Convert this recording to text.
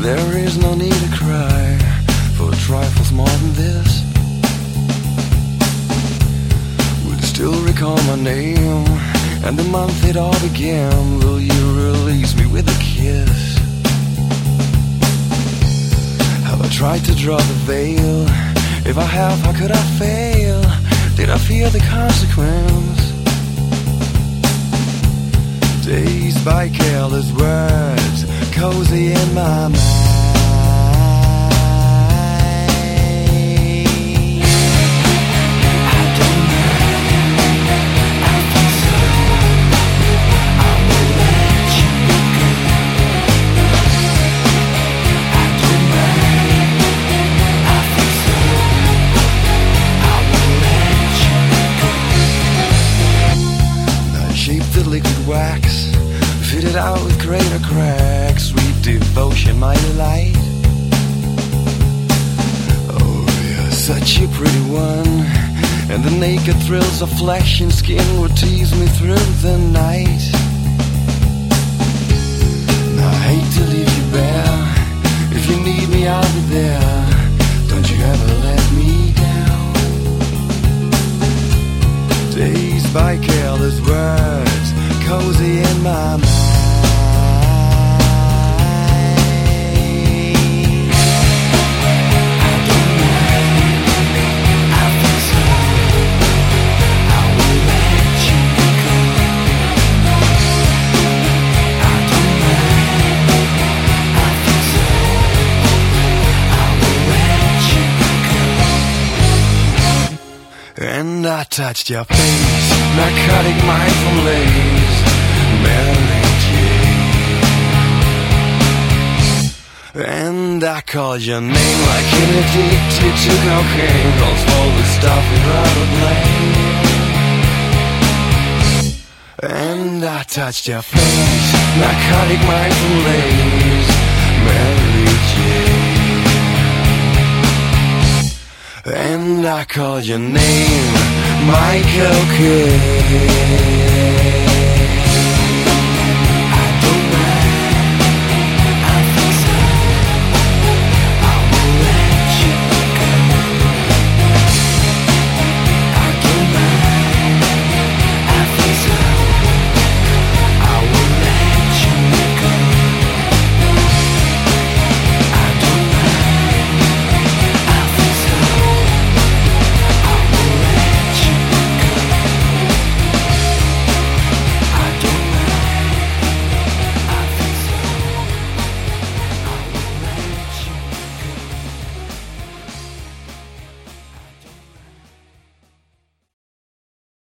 There is no need to cry for trifles more than this. Would still recall my name and the month it all began. Will you release me with a kiss? Have I tried to draw the veil? If I have, how could I fail? Did I fear the consequence? Dazed by careless words, cozy in my mind. Liquid wax, fitted out with greater cracks. Sweet devotion, my delight. Oh, you're such a pretty one, and the naked thrills of flesh and skin would tease me through the night. Now I hate to leave you bare. If you need me, I'll be there. Don't you ever let me down. Dazed by careless words, cozy in my mind. I don't mind, I feel so. I will let you go. I don't mind, I feel so. I will let you go. And I touched your face, narcotic mind from lace. Mary Jane. And I called your name like an addicted to cocaine. Don't swallow the stuff without a blame. And I touched your face, narcotic mind from lace. Mary Jane. And I called your name, my cocaine.